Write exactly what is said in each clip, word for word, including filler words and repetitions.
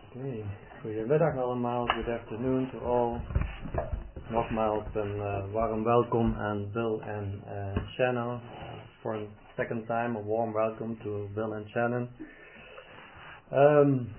Okay. Goedemiddag allemaal, good afternoon to all. Nogmaals een uh, warm welkom aan Bill en uh, Shannon. For a second time, a warm welcome to Bill and Shannon. Um,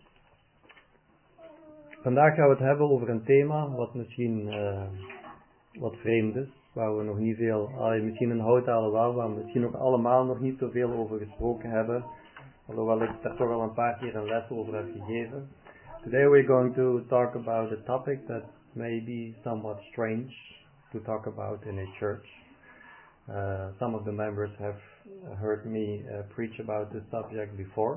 vandaag gaan we het hebben over een thema wat misschien uh, wat vreemd is. Waar we nog niet veel, uh, misschien in Houthalen wel, waar we misschien nog allemaal nog niet zoveel over gesproken hebben. Alhoewel ik daar toch al een paar keer een les over heb gegeven. Today we're going to talk about a topic that may be somewhat strange to talk about in a church. Uh, some of the members have heard me uh, preach about this subject before.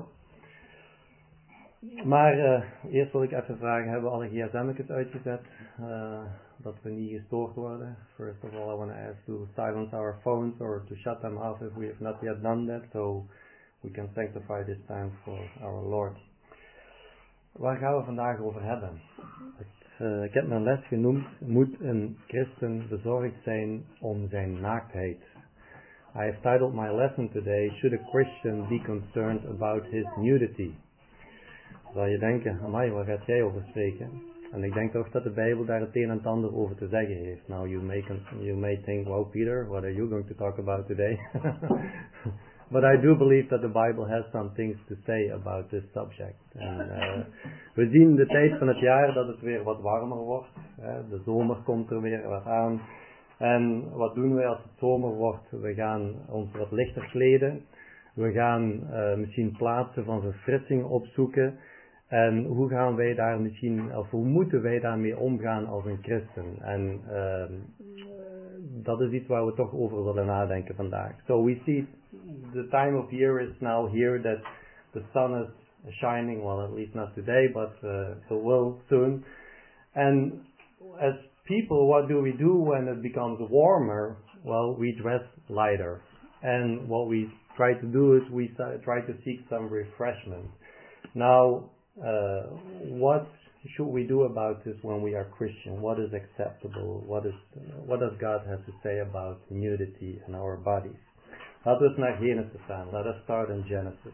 Maar uh, eerst wil ik even vragen, hebben we alle G S M'tjes uitgezet? Uh, dat we niet gestoord worden. First of all, I want to ask to silence our phones or to shut them off if we have not yet done that, so we can sanctify this time for our Lord. Waar gaan we vandaag over hebben? Het, uh, ik heb mijn les genoemd, moet een christen bezorgd zijn om zijn naaktheid. I have titled my lesson today, Should a Christian be concerned about his nudity? Zal je denken, amai, waar gaat jij over spreken? En ik denk toch dat de Bijbel daar het een en ander over te zeggen heeft. Now you may, you may think, well Peter, what are you going to talk about today? But I do believe that the Bible has some things to say about this subject. En uh, we zien de tijd van het jaar dat het weer wat warmer wordt. Hè. De zomer komt er weer wat aan. En wat doen wij als het zomer wordt? We gaan ons wat lichter kleden. We gaan uh, misschien plaatsen van verfrissing opzoeken. En hoe gaan wij daar misschien, of hoe moeten wij daarmee omgaan als een christen? En uh, dat is iets waar we toch over willen nadenken vandaag. So we see the time of year is now here that the sun is shining, well at least not today, but uh, it will soon. And as people, what do we do when it becomes warmer? Well, we dress lighter. And what we try to do is we try to seek some refreshment. Now, uh, what should we do about this when we are Christian? What is acceptable? What is uh, what does God have to say about nudity in our bodies? Laten we eens naar Genesis gaan. Let us start in Genesis.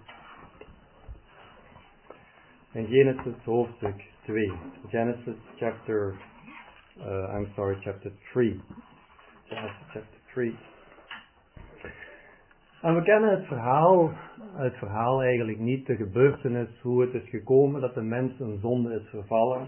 In Genesis hoofdstuk twee. Genesis chapter, uh, I'm sorry, chapter three. Genesis chapter three. En we kennen het verhaal, het verhaal eigenlijk niet, de gebeurtenis, hoe het is gekomen dat de mens een zonde is vervallen.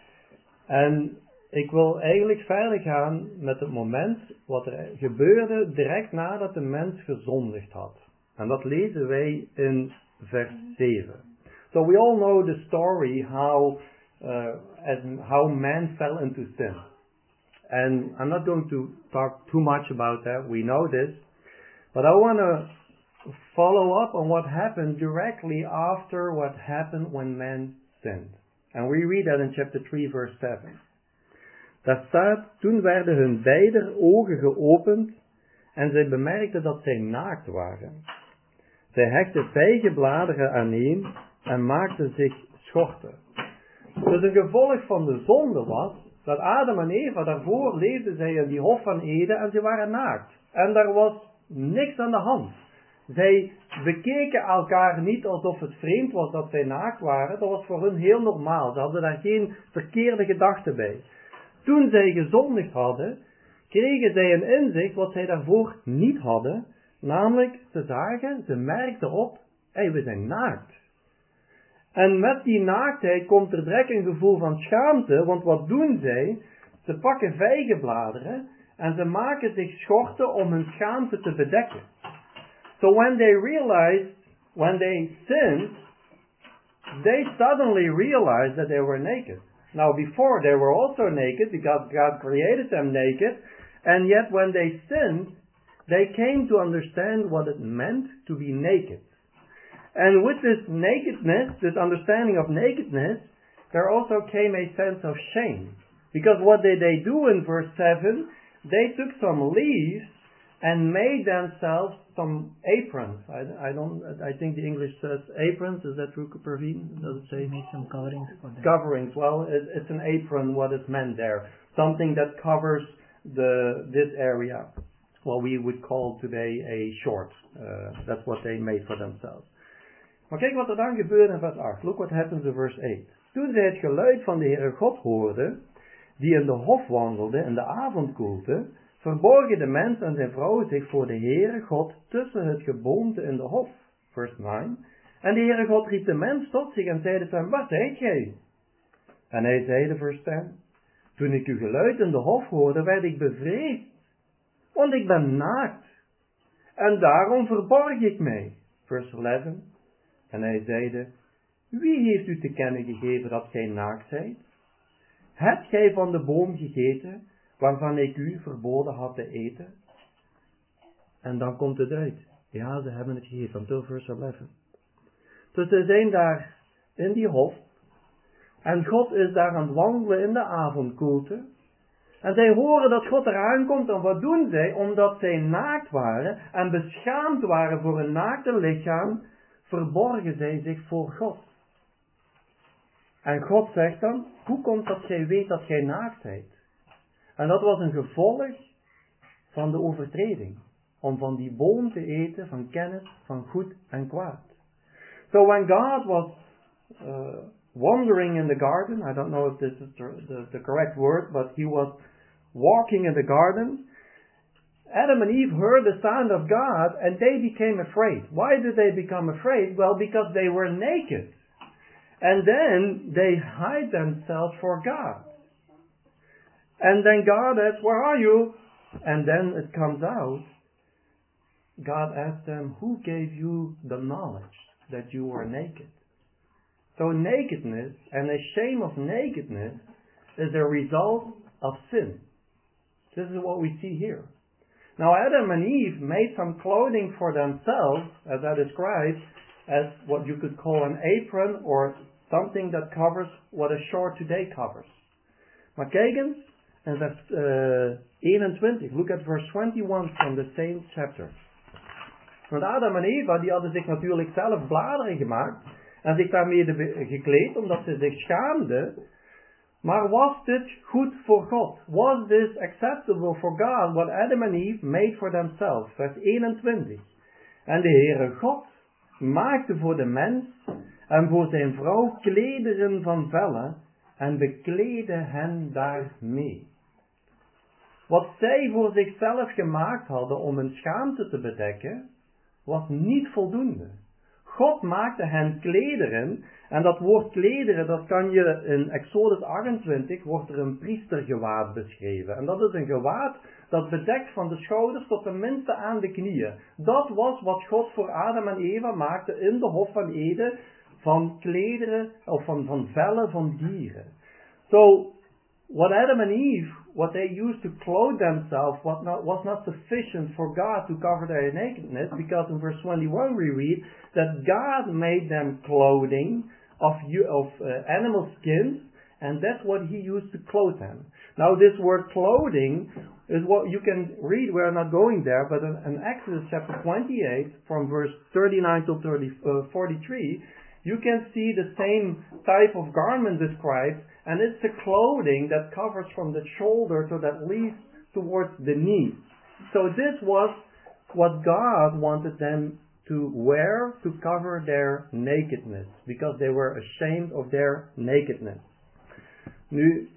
En ik wil eigenlijk verder gaan met het moment wat er gebeurde direct nadat de mens gezondigd had. En dat lezen wij in vers zeven. So we all know the story how, uh, as, how man fell into sin. And I'm not going to talk too much about that, we know this. But I want to follow up on what happened directly after what happened when man sinned. And we read that in chapter three verse seven. Daar staat, toen werden hun beider ogen geopend en zij bemerkten dat zij naakt waren. Zij hechtten vijgenbladeren aaneen en maakten zich schorten. Dus een gevolg van de zonde was dat Adam en Eva, daarvoor leefden zij in die hof van Eden en ze waren naakt. En daar was niks aan de hand. Zij bekeken elkaar niet alsof het vreemd was dat zij naakt waren. Dat was voor hun heel normaal. Ze hadden daar geen verkeerde gedachten bij. Toen zij gezondigd hadden, kregen zij een inzicht wat zij daarvoor niet hadden. Namelijk, ze zagen, ze merkten op, hé, hey, we zijn naakt. En met die naaktheid komt er direct een gevoel van schaamte. Want wat doen zij? Ze pakken vijgenbladeren en ze maken zich schorten om hun schaamte te bedekken. So when they realized, when they sinned, they suddenly realized that they were naked. Now before they were also naked because God created them naked, and yet when they sinned, they came to understand what it meant to be naked. And with this nakedness, this understanding of nakedness, there also came a sense of shame. Because what did they do in verse seven? They took some leaves and made themselves some aprons. I, I don't. I think the English says aprons. Is that true, Praveen? Does it say? Make some coverings for them. Coverings. Well, it, it's an apron. What is meant there? Something that covers the this area. What we would call today a short. Uh, that's what they made for themselves. Maar kijk wat er dan gebeurde in vers acht. Look what happens in verse eight. Toen zij het geluid van de Heere God hoorden, die in de hof wandelde in de avondkoelte, verborgen de mens en zijn vrouw zich voor de Heere God tussen het geboomte in de hof. Vers nine. En de Heere God riep de mens tot zich en zeide tot hem, wat zijt gij? En hij zeide, vers ten, toen ik uw geluid in de hof hoorde, werd ik bevreesd, want ik ben naakt. En daarom verborg ik mij. Vers elf. En hij zeide, wie heeft u te kennen gegeven dat gij naakt zijt? Hebt gij van de boom gegeten, waarvan ik u verboden had te eten? En dan komt het uit. Ja, ze hebben het gegeten, until vers elf. Dus ze zijn daar in die hof, en God is daar aan het wandelen in de avondkoelte. En zij horen dat God eraan komt, en wat doen zij? Omdat zij naakt waren, en beschaamd waren voor hun naakte lichaam, verborgen zij zich voor God. En God zegt dan, hoe komt dat gij weet dat gij naakt zijt? En dat was een gevolg van de overtreding. Om van die boom te eten van kennis van goed en kwaad. So when God was uh, wandering in the garden, I don't know if this is the, the, the correct word, but he was walking in the garden, Adam and Eve heard the sound of God and they became afraid. Why did they become afraid? Well, because they were naked. And then they hide themselves for God. And then God asks, where are you? And then it comes out, God asked them, who gave you the knowledge that you were naked? So nakedness and the shame of nakedness is a result of sin. This is what we see here. Now Adam and Eve made some clothing for themselves, as I described, as what you could call an apron or something that covers what a short today covers. Maar kijk eens, in vers uh, eenentwintig, look at verse twenty-one from the same chapter. Want Adam en Eva, die hadden zich natuurlijk zelf bladeren gemaakt en zich daarmee gekleed, omdat ze zich schaamden. Maar was dit goed voor God? Was this acceptable for God, what Adam and Eve made for themselves? Vers eenentwintig. En de Heere God maakte voor de mens en voor zijn vrouw klederen van vellen en bekleedde hen daarmee. Wat zij voor zichzelf gemaakt hadden om hun schaamte te bedekken, was niet voldoende. God maakte hen klederen, en dat woord klederen, dat kan je in Exodus achtentwintig, wordt er een priestergewaad beschreven. En dat is een gewaad dat bedekt van de schouders tot tenminste aan de knieën. Dat was wat God voor Adam en Eva maakte in de Hof van Eden, van klederen, of van, van vellen van dieren. So, what Adam and Eve, what they used to clothe themselves, was not, was not sufficient for God to cover their nakedness, because in verse twenty-one we read that God made them clothing of, of uh, animal skins, and that's what he used to clothe them. Now this word clothing is what you can read, we're not going there, but in, in Exodus chapter twenty-eight, from verse thirty-nine to forty-three, you can see the same type of garment described, and it's a clothing that covers from the shoulder to that leads towards the knee. So this was what God wanted them to wear to cover their nakedness, because they were ashamed of their nakedness. Nu,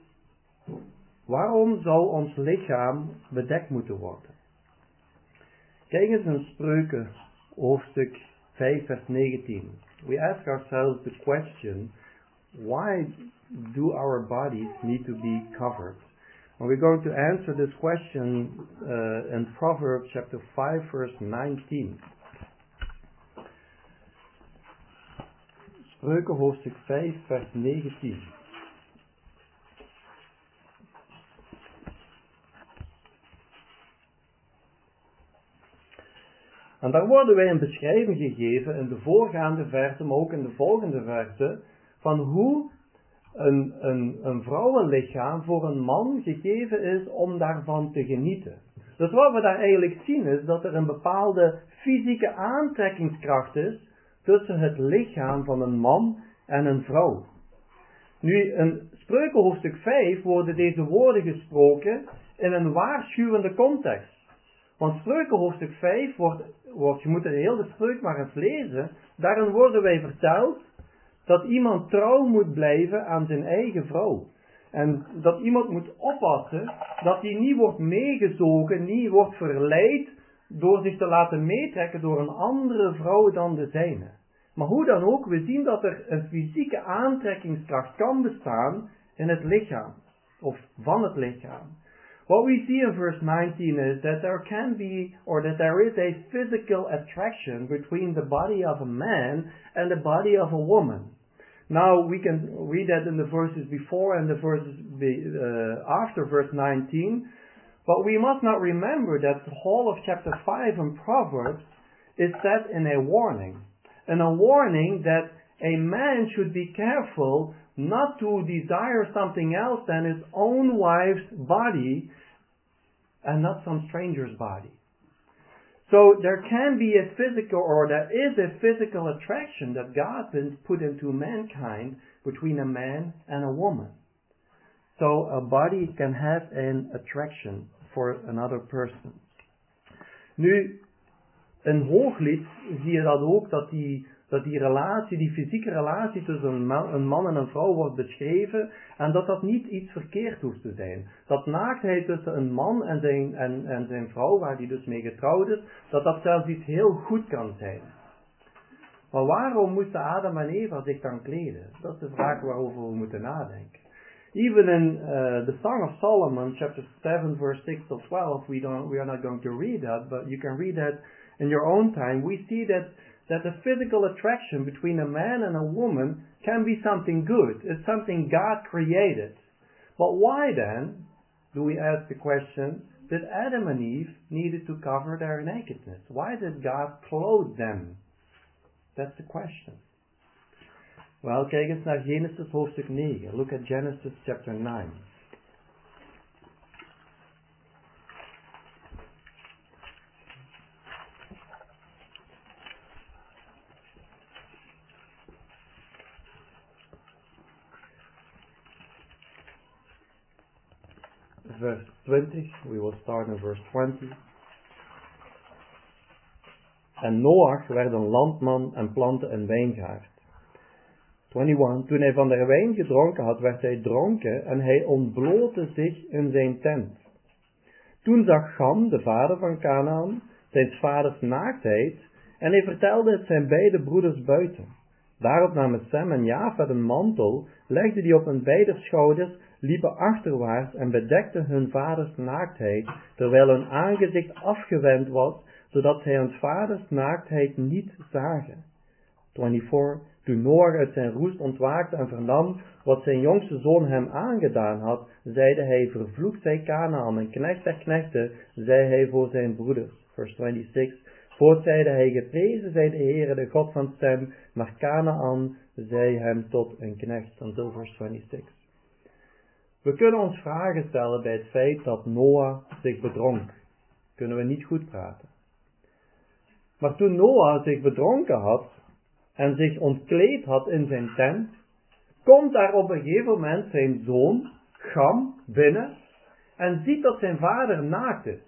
waarom zou ons lichaam bedekt moeten worden? Kijk eens in Spreuken, hoofdstuk vijf, vers negentien. We ask ourselves the question, why do our bodies need to be covered? And we're going to answer this question uh, in Proverbs chapter five, verse nineteen. Spreuken hoofdstuk vijf, vers negentien. En daar worden wij een beschrijving gegeven in de voorgaande versen, maar ook in de volgende versen, van hoe een, een, een vrouwenlichaam voor een man gegeven is om daarvan te genieten. Dus wat we daar eigenlijk zien is dat er een bepaalde fysieke aantrekkingskracht is tussen het lichaam van een man en een vrouw. Nu, in Spreuken hoofdstuk vijf worden deze woorden gesproken in een waarschuwende context. Want Spreuken hoofdstuk vijf wordt, wordt, je moet er heel de spreuk maar eens lezen, daarin worden wij verteld dat iemand trouw moet blijven aan zijn eigen vrouw. En dat iemand moet oppassen dat hij niet wordt meegezogen, niet wordt verleid door zich te laten meetrekken door een andere vrouw dan de zijne. Maar hoe dan ook, we zien dat er een fysieke aantrekkingskracht kan bestaan in het lichaam, of van het lichaam. What we see in verse nineteen is that there can be, or that there is a physical attraction between the body of a man and the body of a woman. Now we can read that in the verses before and the verses be, uh, after verse nineteen, but we must not remember that the whole of chapter five in Proverbs is set in a warning. And a warning that a man should be careful not to desire something else than his own wife's body and not some stranger's body. So there can be a physical, or there is a physical attraction that God has put into mankind between a man and a woman. So a body can have an attraction for another person. Nu, in Hooglied zie je dat ook, dat die, dat die relatie, die fysieke relatie tussen een man, een man en een vrouw wordt beschreven, en dat dat niet iets verkeerd hoeft te zijn. Dat naaktheid tussen een man en zijn, en, en zijn vrouw, waar die dus mee getrouwd is, dat dat zelfs iets heel goed kan zijn. Maar waarom moesten Adam en Eva zich dan kleden? Dat is de vraag waarover we moeten nadenken. Even in uh, the Song of Solomon, chapter seven, verse six to twelve, we don't, we are not going to read that, but you can read that in your own time. We see that that the physical attraction between a man and a woman can be something good. It's something God created. But why then, do we ask the question, did Adam and Eve needed to cover their nakedness? Why did God clothe them? That's the question. Wel, kijk eens naar Genesis hoofdstuk negen. Look at Genesis chapter nine. Verse twenty, we will start in verse twenty. En Noach werd een landman en plantte een wijngaard. eenentwintig. Toen hij van de wijn gedronken had, werd hij dronken en hij ontblootte zich in zijn tent. Toen zag Cham, de vader van Kanaan, zijn vaders naaktheid en hij vertelde het zijn beide broeders buiten. Daarop namen Sem en Jafet een mantel, legden die op hun beide schouders, liepen achterwaarts en bedekten hun vaders naaktheid, terwijl hun aangezicht afgewend was, zodat zij hun vaders naaktheid niet zagen. eenentwintig. Toen Noach uit zijn roest ontwaakte en vernam wat zijn jongste zoon hem aangedaan had, zeide hij, vervloekt zij Kanaan, en knecht der knechten, zei hij voor zijn broeders. Vers zesentwintig. Voort zeide hij, geprezen zij de Heere, de God van Sem, maar Kanaan zei hem tot een knecht. Until vers zesentwintig. We kunnen ons vragen stellen bij het feit dat Noach zich bedronk. Kunnen we niet goed praten. Maar toen Noach zich bedronken had en zich ontkleed had in zijn tent, komt daar op een gegeven moment zijn zoon, Cham, binnen en ziet dat zijn vader naakt is.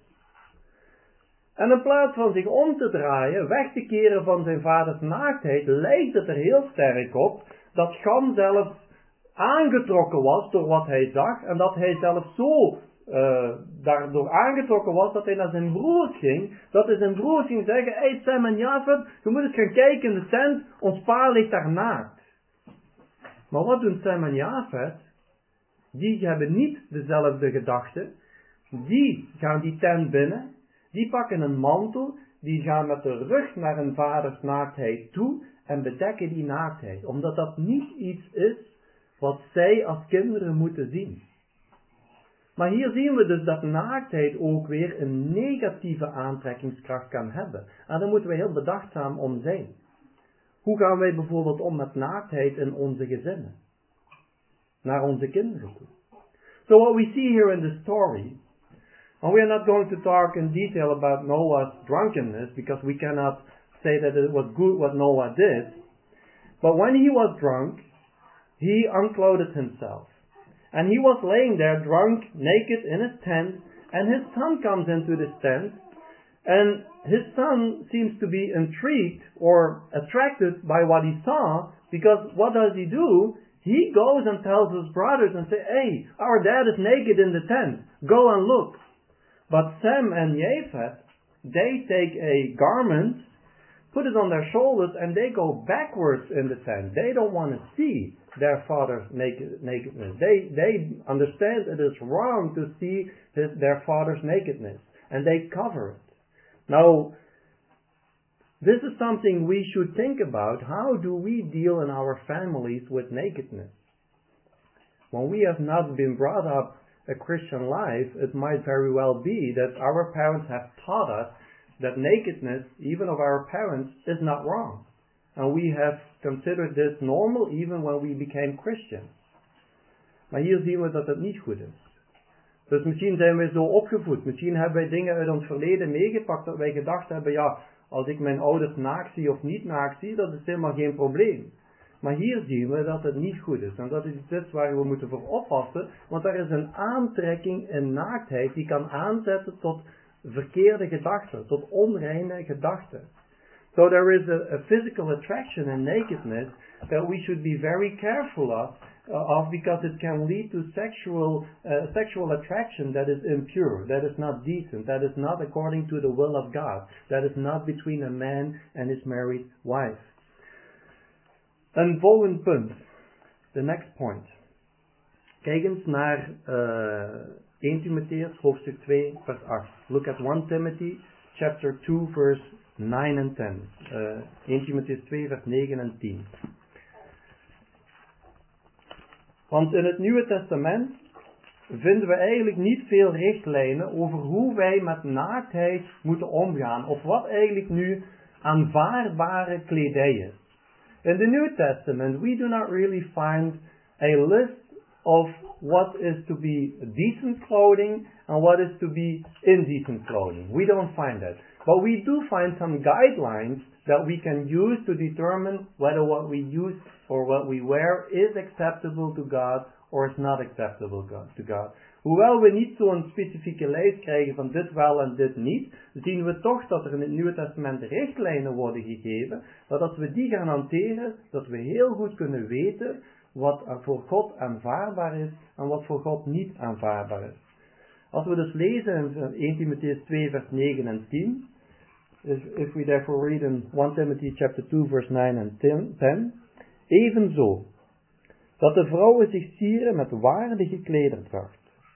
En in plaats van zich om te draaien, weg te keren van zijn vaders naaktheid, lijkt het er heel sterk op dat Cham zelf aangetrokken was door wat hij zag en dat hij zelf zo uh, daardoor aangetrokken was dat hij naar zijn broers ging, dat hij zijn broers ging zeggen, hey Sem en Jafet, je moet eens gaan kijken in de tent, ons pa ligt daar naakt. Maar wat doen Sem en Jafet? Die hebben niet dezelfde gedachten, die gaan die tent binnen, die pakken een mantel, die gaan met de rug naar hun vaders naaktheid toe en bedekken die naaktheid, omdat dat niet iets is wat zij als kinderen moeten zien. Maar hier zien we dus dat naaktheid ook weer een negatieve aantrekkingskracht kan hebben. En daar moeten we heel bedachtzaam om zijn. Hoe gaan wij bijvoorbeeld om met naaktheid in onze gezinnen? Naar onze kinderen toe. So what we see here in the story, and we are not going to talk in detail about Noah's drunkenness, because we cannot say that it was good what Noah did. But when he was drunk, he unclothed himself. And he was laying there drunk, naked in his tent, and his son comes into this tent, And his son seems to be intrigued or attracted by what he saw, because what does he do? He goes and tells his brothers and say, hey, our dad is naked in the tent. Go and look. But Sem and Japheth, they take a garment, put it on their shoulders, and they go backwards in the tent. They don't want to see their father's naked, nakedness. They, they understand it is wrong to see his, their father's nakedness. And they cover it. Now, this is something we should think about. How do we deal in our families with nakedness? When we have not been brought up a Christian life, it might very well be that our parents have taught us that nakedness, even of our parents, is not wrong. And we have considered this normal even when we became Christians. Maar hier zien we dat het niet goed is. Dus misschien zijn we zo opgevoed. Misschien hebben wij dingen uit ons verleden meegepakt dat wij gedacht hebben, ja, als ik mijn ouders naakt zie of niet naakt zie, dat is helemaal geen probleem. Maar hier zien we dat het niet goed is. En dat is iets waar we moeten voor oppassen. Want er is een aantrekking in naaktheid die kan aanzetten tot verkeerde gedachten. Tot onreine gedachten. So there is a, a physical attraction in nakedness that we should be very careful of. Uh, of because it can lead to sexual uh, sexual attraction that is impure, that is not decent, that is not according to the will of God, that is not between a man and his married wife. Een volgend punt, the next point. Kijk eens naar uh, Eerste Timotheus hoofdstuk twee vers acht. Look at First Timothy chapter two verse nine and ten. Uh, Eerste Timotheus twee vers negen en tien. Want in het Nieuwe Testament vinden we eigenlijk niet veel richtlijnen over hoe wij met naaktheid moeten omgaan. Of wat eigenlijk nu aanvaardbare kledij is. In the New Testament we do not really find a list of what is to be decent clothing and what is to be indecent clothing. We don't find that. But we do find some guidelines that we can use to determine whether what we use or what we wear is acceptable to God or is not acceptable to God. Hoewel we niet zo'n specifieke lijst krijgen van dit wel en dit niet, zien we toch dat er in het Nieuwe Testament richtlijnen worden gegeven, dat als we die gaan hanteren, dat we heel goed kunnen weten wat voor God aanvaardbaar is en wat voor God niet aanvaardbaar is. Als we dus lezen in Eerste Timotheus twee vers negen en tien, if, if we therefore read in First Timothy chapter two verse nine and ten, evenzo, dat de vrouwen zich sieren met waardige klederdracht,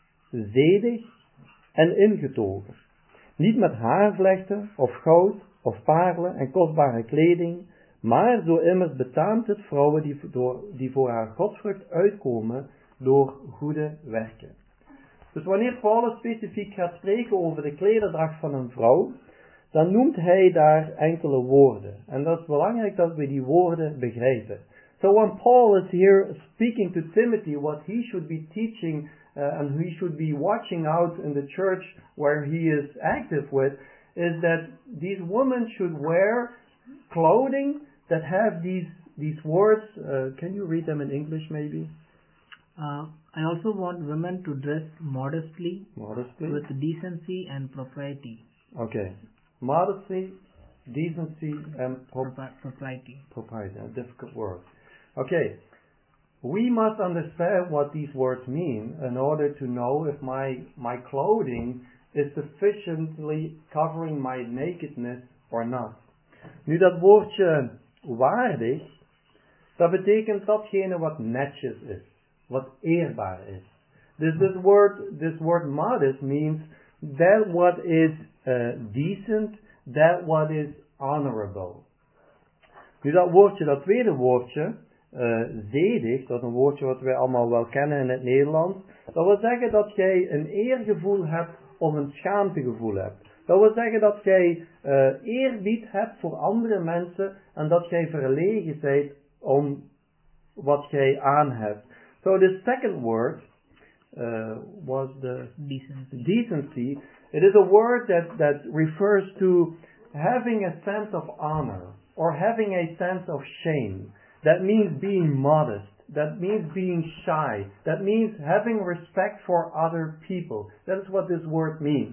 zedig en ingetogen, niet met haarvlechten of goud of parelen en kostbare kleding, maar zo immers betaamt het vrouwen die, door, die voor haar godsvrucht uitkomen door goede werken. Dus wanneer Paulus specifiek gaat spreken over de klederdracht van een vrouw, dan noemt hij daar enkele woorden. En dat is belangrijk dat we die woorden begrijpen. So when Paul is here speaking to Timothy what he should be teaching uh, and he should be watching out in the church where he is active with, is that these women should wear clothing that have these these words. Uh, can you read them in English maybe? Uh, I also want women to dress modestly, modestly, with decency and propriety. Okay, modesty, decency, and pro- Propri- propriety. Propriety, a difficult word. Okay, we must understand what these words mean in order to know if my my clothing is sufficiently covering my nakedness or not. Nu dat woordje waardig, dat betekent datgene wat netjes is, wat eerbaar is. This, this word, this word modest means that what is uh, decent, that what is honorable. Nu dat woordje, dat tweede woordje, uh, zedig, dat is een woordje wat wij allemaal wel kennen in het Nederlands. Dat wil zeggen dat jij een eergevoel hebt of een schaamtegevoel hebt. Dat wil zeggen dat jij uh, eerbied hebt voor andere mensen en dat jij verlegen bent om wat jij aan hebt. So the second word uh, was the decency. decency. It is a word that, that refers to having a sense of honor or having a sense of shame. That means being modest. That means being shy. That means having respect for other people. That is what this word means.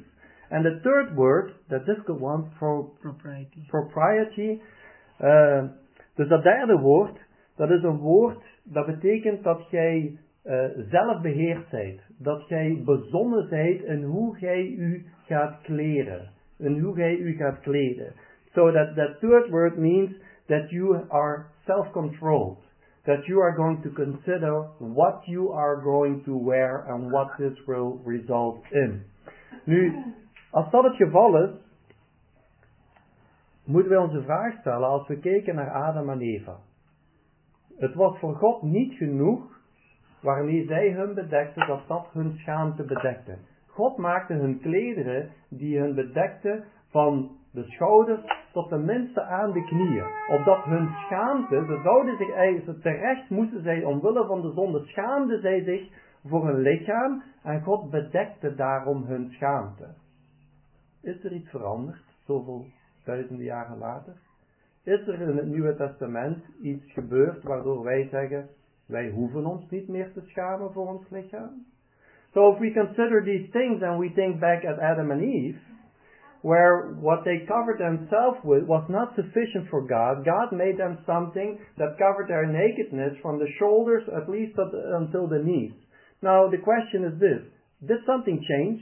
And the third word, the difficult one, pro, Propriety. propriety. Uh, dus dat derde woord, dat is een woord dat betekent dat jij uh, zelfbeheerd zijt. Dat jij bezonnen zijt in hoe jij u gaat kleden. In hoe jij u gaat kleden. So that, that third word means that you are self-controlled. That you are going to consider what you are going to wear and what this will result in. Nu, als dat het geval is, moeten we ons de vraag stellen als we kijken naar Adam en Eva. Het was voor God niet genoeg waarmee zij hun bedekten, dat dat hun schaamte bedekte. God maakte hun klederen die hun bedekten van de schouders tot tenminste aan de knieën. Opdat hun schaamte, ze zouden zich eigenlijk terecht moesten zij omwille van de zonde, schaamden zij zich voor hun lichaam en God bedekte daarom hun schaamte. Is er iets veranderd, zoveel duizenden jaren later? Is er in het Nieuwe Testament iets gebeurd waardoor wij zeggen, wij hoeven ons niet meer te schamen voor ons lichaam? So if we consider these things and we think back at Adam and Eve, where what they covered themselves with was not sufficient for God, God made them something that covered their nakedness from the shoulders at least up, until the knees. Now the question is this, did something change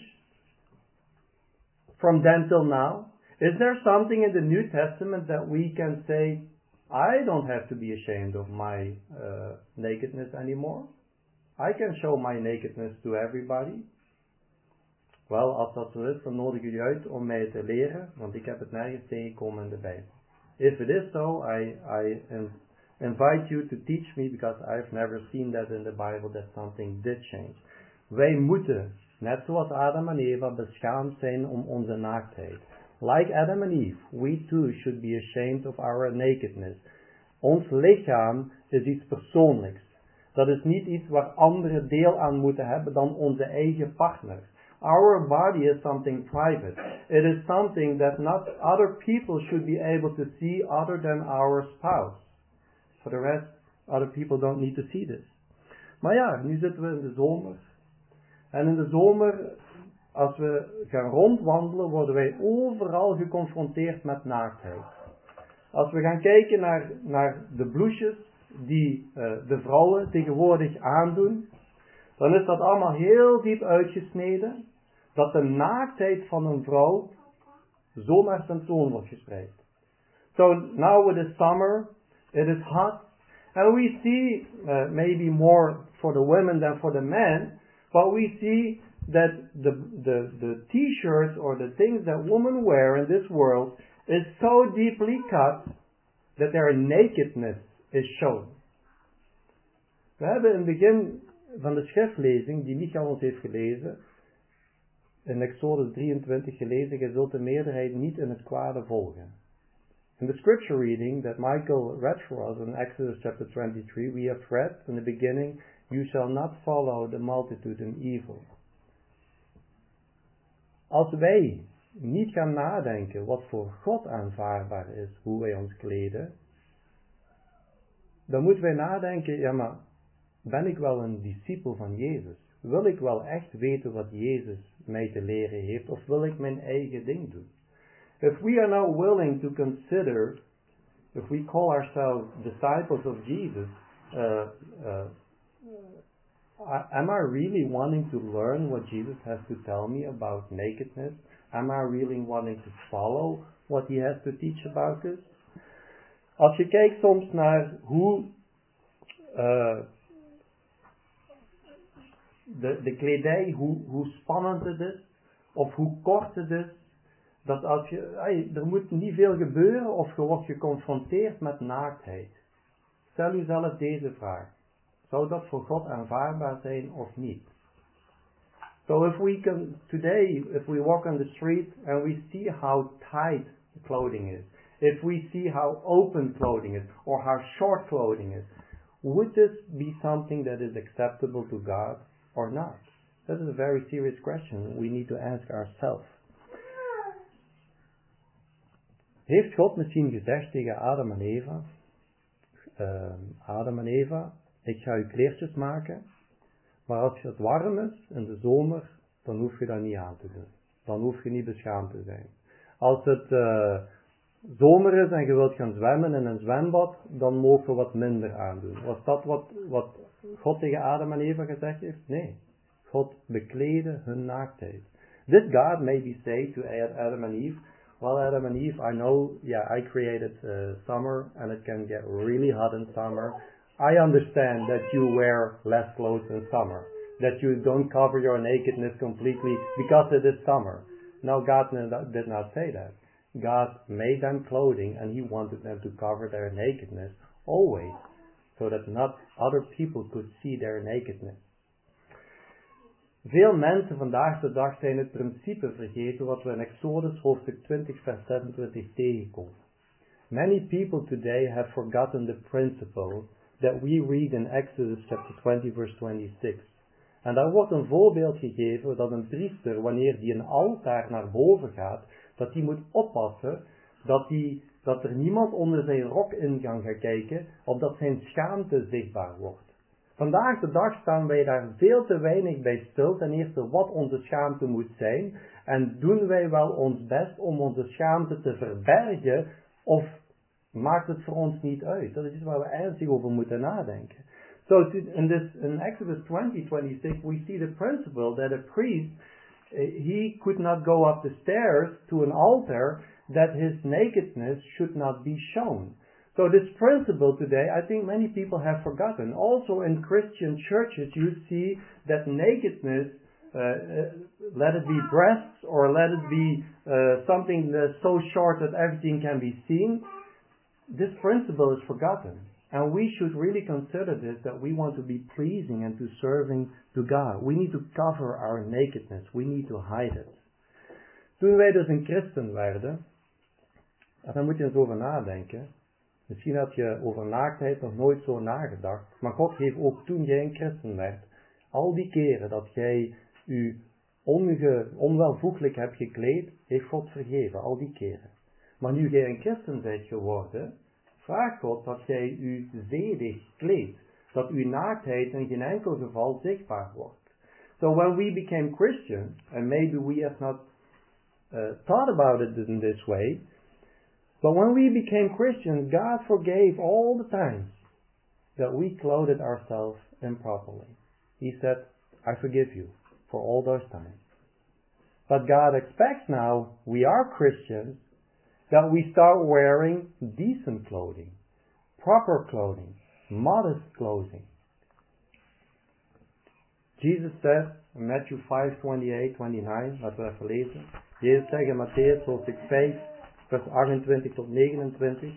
from then till now? Is there something in the New Testament that we can say, I don't have to be ashamed of my uh, nakedness anymore? I can show my nakedness to everybody. Wel, als dat zo is, dan nodig ik jullie uit om mij te leren, want ik heb het nergens tegengekomen in de Bijbel. If it is so, I, I invite you to teach me, because I've never seen that in the Bible, that something did change. Wij moeten, net zoals Adam en Eva, beschaamd zijn om onze naaktheid. Like Adam and Eve, we too should be ashamed of our nakedness. Ons lichaam is iets persoonlijks. Dat is niet iets waar anderen deel aan moeten hebben dan onze eigen partner. Our body is something private. It is something that not other people should be able to see other than our spouse. For the rest, other people don't need to see this. Maar ja, nu zitten we in de zomer. En in de zomer, als we gaan rondwandelen, worden wij overal geconfronteerd met naaktheid. Als we gaan kijken naar, naar de blouses die uh, de vrouwen tegenwoordig aandoen, dan is dat allemaal heel diep uitgesneden, dat de naaktheid van een vrouw zomaar tentoon wordt gespreid. So now it is summer, it is hot, and we see, uh, maybe more for the women than for the men, but we see that the, the, the t-shirts or the things that women wear in this world is so deeply cut that their nakedness is shown. We hebben in het begin van de schriftlezing, die Michael ons heeft gelezen, in Exodus drieëntwintig gelezen, je zult de meerderheid niet in het kwade volgen. In the scripture reading that Michael read for us in Exodus chapter twenty-three, we have read in the beginning, you shall not follow the multitude in evil. Als wij niet gaan nadenken wat voor God aanvaardbaar is, hoe wij ons kleden, dan moeten wij nadenken, ja maar, ben ik wel een discipel van Jezus? Wil ik wel echt weten wat Jezus mij te leren heeft, of wil ik mijn eigen ding doen? If we are not willing to consider, if we call ourselves disciples of Jesus, uh, uh, am I really wanting to learn what Jesus has to tell me about nakedness? Am I really wanting to follow what he has to teach about this? Als je kijkt soms naar hoe uh, de, de kledij, hoe, hoe spannend het is, of hoe kort het is, dat als je, hey, er moet niet veel gebeuren of je wordt geconfronteerd met naaktheid. Stel jezelf deze vraag. Zou dat voor God aanvaardbaar zijn of niet? So if we can, today, if we walk on the street and we see how tight the clothing is, if we see how open clothing is, or how short clothing is, would this be something that is acceptable to God or not? That is a very serious question we need to ask ourselves. Heeft God misschien gezegd tegen Adam en Eva, uh, Adam en Eva, ik ga u kleertjes maken, maar als het warm is in de zomer, dan hoef je dat niet aan te doen. dan hoef je niet beschaamd te zijn. Als het uh, zomer is en je wilt gaan zwemmen in een zwembad, dan mogen we wat minder aandoen. Was dat wat, wat God tegen Adam en Eva gezegd heeft? Nee. God bekleedde hun naaktheid. Did God maybe say to Adam and Eve, well, Adam and Eve, I know, yeah, I created uh, summer and it can get really hot in summer. I understand that you wear less clothes in summer, that you don't cover your nakedness completely because it is summer. No, God did not say that. God made them clothing and He wanted them to cover their nakedness always, so that not other people could see their nakedness. Veel mensen vandaag de dag zijn het principe vergeten wat we in Exodus hoofdstuk twintig vers zesentwintig tegenkomen. Many people today have forgotten the principle that we read in Exodus chapter twenty verse twenty-six. En daar wordt een voorbeeld gegeven dat een priester, wanneer die een altaar naar boven gaat, dat hij moet oppassen dat, die, dat er niemand onder zijn rokingang gaat kijken, opdat zijn schaamte zichtbaar wordt. Vandaag de dag staan wij daar veel te weinig bij stil, ten eerste wat onze schaamte moet zijn, en doen wij wel ons best om onze schaamte te verbergen, of maakt het voor ons niet uit? Dat is iets waar we ernstig over moeten nadenken. So in this in Exodus twenty twenty-six we see the principle that a priest he could not go up the stairs to an altar that his nakedness should not be shown. So this principle today, I think many people have forgotten. Also in Christian churches you see that nakedness, uh, uh, let it be breasts or let it be uh, something that's so short that everything can be seen, this principle is forgotten. And we should really consider this, that we want to be pleasing and to serving to God. We need to cover our nakedness. We need to hide it. Toen wij dus een christen werden, en daar moet je eens over nadenken. Misschien had je over naaktheid nog nooit zo nagedacht. Maar God heeft ook toen jij een christen werd, al die keren dat jij je onge, onwelvoeglijk hebt gekleed, heeft God vergeven. Al die keren. Maar nu jij een christen bent geworden, vraagt God dat jij u zedig kleedt. Dat uw naaktheid in geen enkel geval zichtbaar wordt. So when we became Christians, and maybe we have not uh, thought about it in this way, but when we became Christians, God forgave all the times that we clothed ourselves improperly. He said, I forgive you for all those times. But God expects now, we are Christians, that we start wearing decent clothing, proper clothing, modest clothing. Jesus said in Matthew five twenty-eight twenty-nine, laten we even lezen. Jezus zegt in Matthäus hoofdstuk vijf, vers achtentwintig tot negenentwintig.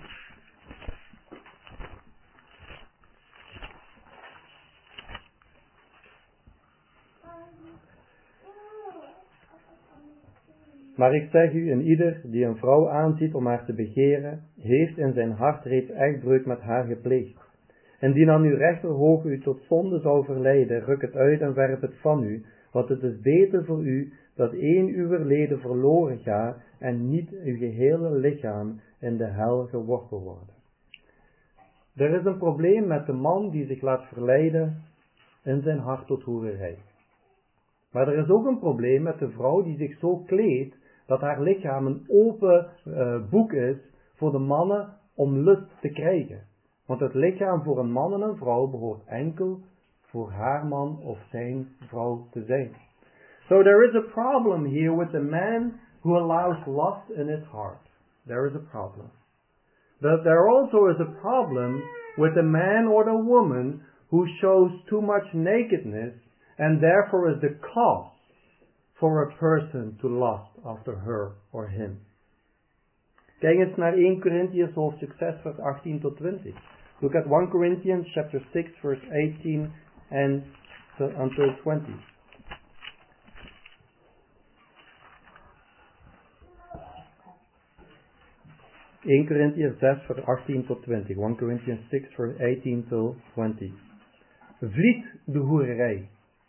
Maar ik zeg u, en ieder die een vrouw aanziet om haar te begeren, heeft in zijn hart reeds echtbreuk met haar gepleegd. En die aan uw rechteroog u tot zonde zou verleiden, ruk het uit en werp het van u, want het is beter voor u dat één uwer leden verloren gaat en niet uw gehele lichaam in de hel geworpen worden. Er is een probleem met de man die zich laat verleiden in zijn hart tot hoererij. Maar er is ook een probleem met de vrouw die zich zo kleedt dat haar lichaam een open uh, boek is voor de mannen om lust te krijgen. Want het lichaam voor een man en een vrouw behoort enkel voor haar man of zijn vrouw te zijn. So there is a problem here with the man who allows lust in his heart. There is a problem. But there also is a problem with the man or the woman who shows too much nakedness and therefore is the cause for a person to lust after her or him. Kijk eens naar First Corinthians hoofdstuk zes vers achttien tot twintig. Look at First Corinthians chapter six verse eighteen and until twenty. First Corinthians zes vers achttien tot twintig. First Corinthians six verse eighteen till twenty. Vlied de hoererij.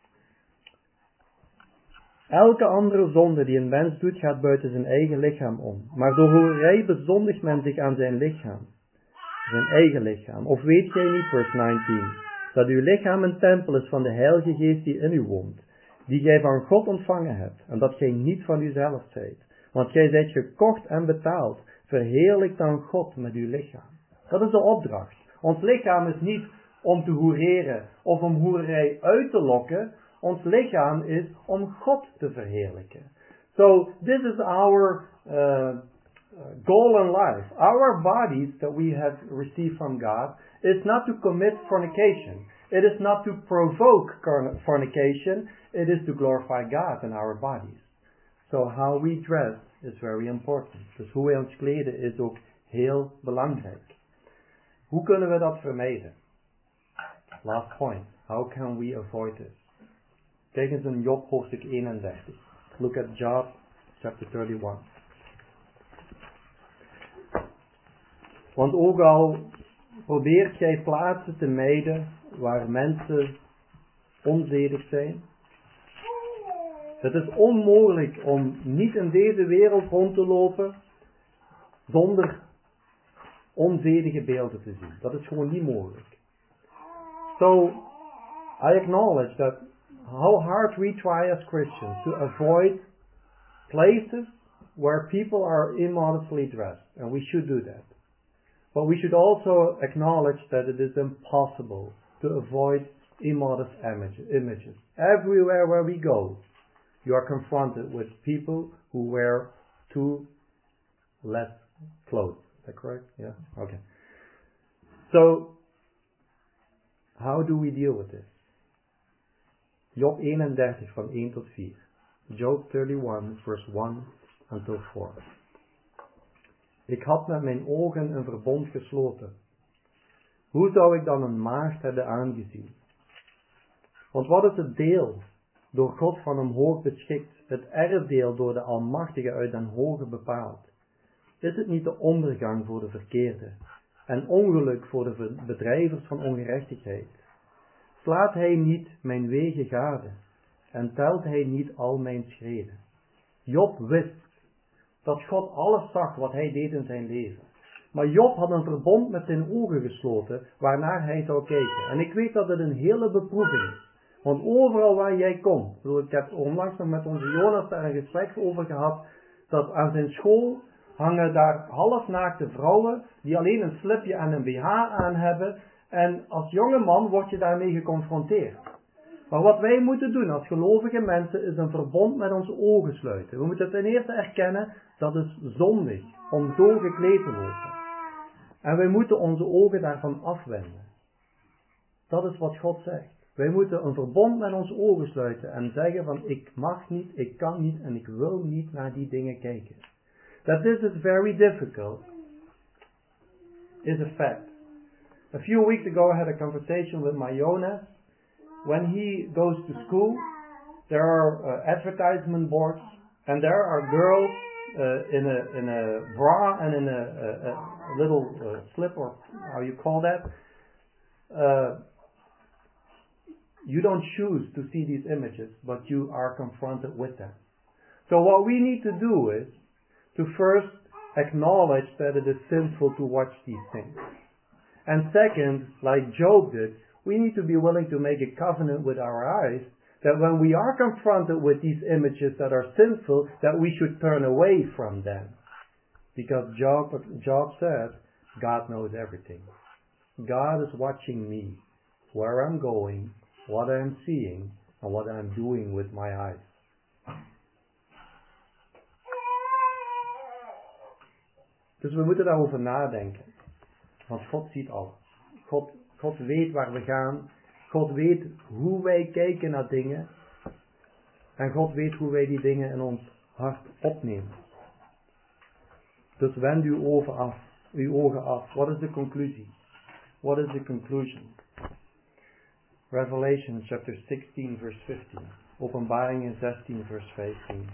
Elke andere zonde die een mens doet, gaat buiten zijn eigen lichaam om. Maar door hoererij bezondigt men zich aan zijn lichaam. Zijn eigen lichaam. Of weet gij niet, vers negentien, dat uw lichaam een tempel is van de Heilige Geest die in u woont, die gij van God ontvangen hebt, en dat gij niet van uzelf zijt. Want gij zijt gekocht en betaald, verheerlijk dan God met uw lichaam. Dat is de opdracht. Ons lichaam is niet om te hoereren of om hoererij uit te lokken. Ons lichaam is om God te verheerlijken. So this is our uh, goal in life. Our bodies that we have received from God is not to commit fornication. It is not to provoke fornication. It is to glorify God in our bodies. So how we dress is very important. Dus hoe wij ons kleden is ook heel belangrijk. Hoe kunnen we dat vermijden? Last point. How can we avoid this? Kijk eens in Job hoofdstuk eenendertig. Look at Job chapter thirty-one. Want ook al probeert gij plaatsen te mijden waar mensen onzedig zijn. Het is onmogelijk om niet in deze wereld rond te lopen zonder onzedige beelden te zien. Dat is gewoon niet mogelijk. So, I acknowledge that how hard we try as Christians to avoid places where people are immodestly dressed. And we should do that. But we should also acknowledge that it is impossible to avoid immodest images. Everywhere where we go, you are confronted with people who wear too less clothes. Is that correct? Yeah? Okay. So, how do we deal with this? Job eenendertig van één tot vier. Job thirty-one verse one until four. Ik had met mijn ogen een verbond gesloten. Hoe zou ik dan een maagd hebben aangezien? Want wat is het deel door God van omhoog beschikt, het erfdeel door de Almachtige uit den Hoge bepaald? Is het niet de ondergang voor de verkeerde en ongeluk voor de bedrijvers van ongerechtigheid? Slaat hij niet mijn wegen gade en telt hij niet al mijn schreden? Job wist dat God alles zag wat hij deed in zijn leven. Maar Job had een verbond met zijn ogen gesloten waarnaar hij zou kijken. En ik weet dat het een hele beproeving is. Want overal waar jij komt, ik heb onlangs nog met onze Jonas daar een gesprek over gehad, dat aan zijn school hangen daar halfnaakte vrouwen die alleen een slipje en een B H aan hebben. En als jonge man word je daarmee geconfronteerd. Maar wat wij moeten doen als gelovige mensen is een verbond met onze ogen sluiten. We moeten ten eerste erkennen dat het zondig is om zo gekleed te lopen. En wij moeten onze ogen daarvan afwenden. Dat is wat God zegt. Wij moeten een verbond met onze ogen sluiten en zeggen van ik mag niet, ik kan niet en ik wil niet naar die dingen kijken. That this is very difficult is a fact. A few weeks ago I had a conversation with my Jonas. When he goes to school, there are uh, advertisement boards and there are girls uh, in a in a bra and in a, a, a little uh, slip or how you call that. Uh, you don't choose to see these images, but you are confronted with them. So what we need to do is to first acknowledge that it is sinful to watch these things. And second, like Job did, we need to be willing to make a covenant with our eyes that when we are confronted with these images that are sinful, that we should turn away from them. Because Job, Job said, God knows everything. God is watching me, where I'm going, what I'm seeing, and what I'm doing with my eyes. Dus we moeten daarover nadenken. Want God ziet alles. God, God weet waar we gaan. God weet hoe wij kijken naar dingen. En God weet hoe wij die dingen in ons hart opnemen. Dus wend uw ogen af. Uw ogen af. Wat is de conclusie? What is the conclusion? Revelation chapter sixteen verse fifteen. Openbaringen zestien vers vijftien.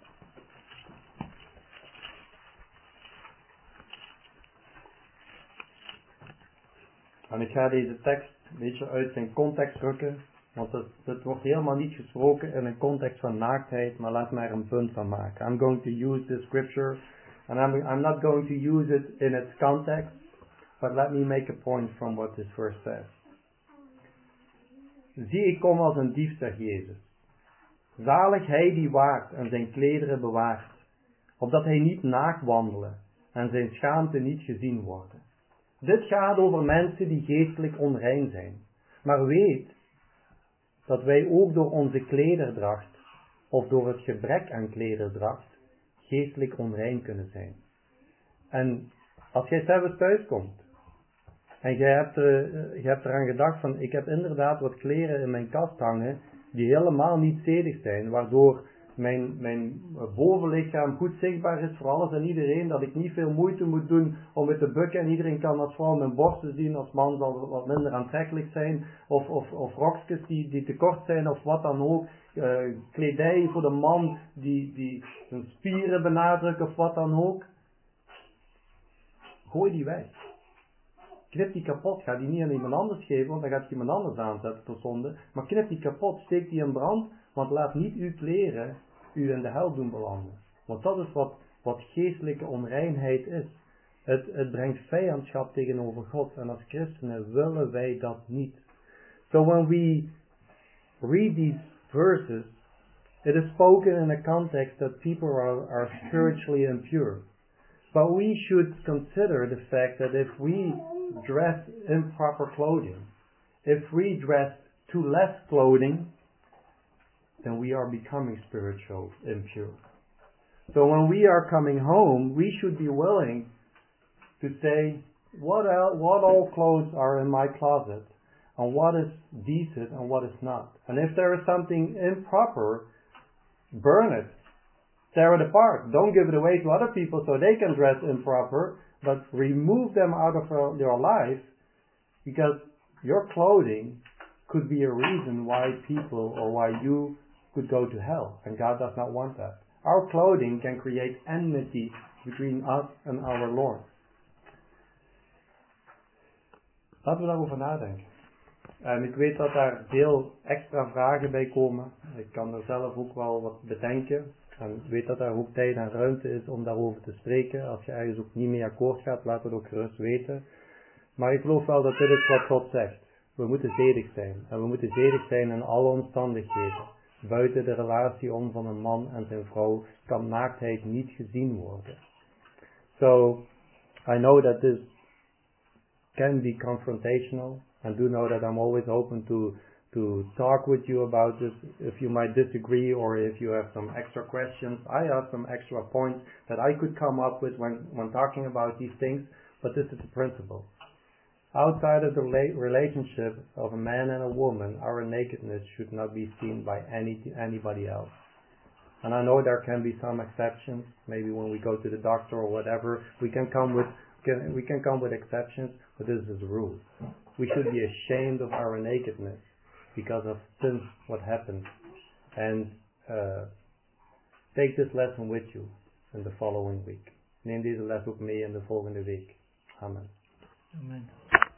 En ik ga deze tekst een beetje uit zijn context rukken, want het, het wordt helemaal niet gesproken in een context van naaktheid, maar laat mij er een punt van maken. I'm going to use this scripture, and I'm, I'm not going to use it in its context, but let me make a point from what this verse says. Zie, ik kom als een dief, zegt Jezus. Zalig hij die waakt en zijn klederen bewaart, opdat hij niet naakt wandelen en zijn schaamte niet gezien worden. Dit gaat over mensen die geestelijk onrein zijn. Maar weet dat wij ook door onze klederdracht, of door het gebrek aan klederdracht, geestelijk onrein kunnen zijn. En als jij zelfs thuis komt, en jij hebt, er, je hebt eraan gedacht van, ik heb inderdaad wat kleren in mijn kast hangen, die helemaal niet zedig zijn, waardoor mijn, mijn bovenlichaam goed zichtbaar is voor alles en iedereen, dat ik niet veel moeite moet doen om het te bukken en iedereen kan als vrouw mijn borsten zien, als man zal het wat minder aantrekkelijk zijn, of, of, of rokjes die, die te kort zijn of wat dan ook, uh, kledij voor de man die, die zijn spieren benadrukt of wat dan ook. Gooi die weg. Knip die kapot, ga die niet aan iemand anders geven, want dan gaat iemand anders aanzetten tot zonde. Maar knip die kapot, steek die in brand, want laat niet uw kleren u in de hel doen belanden. Want dat is wat, wat geestelijke onreinheid is. Het, het brengt vijandschap tegenover God. En als christenen willen wij dat niet. So when we read these verses, it is spoken in a context that people are, are spiritually impure. But we should consider the fact that if we dress improper clothing, if we dress too less clothing, then we are becoming spiritual impure. So when we are coming home, we should be willing to say, what, el- what all clothes are in my closet, and what is decent and what is not. And if there is something improper, burn it. Tear it apart. Don't give it away to other people so they can dress improper, but remove them out of uh, your life, because your clothing could be a reason why people or why you could go to hell, and God does not want that. Our clothing can create enmity between us and our Lord. Laten we daarover nadenken. En ik weet dat daar veel extra vragen bij komen. Ik kan er zelf ook wel wat bedenken. En ik weet dat daar ook tijd en ruimte is om daarover te spreken. Als je ergens ook niet mee akkoord gaat, laat het ook gerust weten. Maar ik geloof wel dat dit is wat God zegt. We moeten zedig zijn. En we moeten zedig zijn in alle omstandigheden. Buiten de relatie om van een man en zijn vrouw kan naaktheid niet gezien worden. So, I know that this can be confrontational. And do know that I'm always open to to talk with you about this if you might disagree or if you have some extra questions. I have some extra points that I could come up with when, when talking about these things, but this is the principle. Outside of the relationship of a man and a woman, our nakedness should not be seen by any anybody else. And I know there can be some exceptions. Maybe when we go to the doctor or whatever, we can come with can, we can come with exceptions, but this is the rule. We should be ashamed of our nakedness because of sin, what happened. And uh, take this lesson with you in the following week. Neem deze les ook mee in de volgende week. Amen. Amen.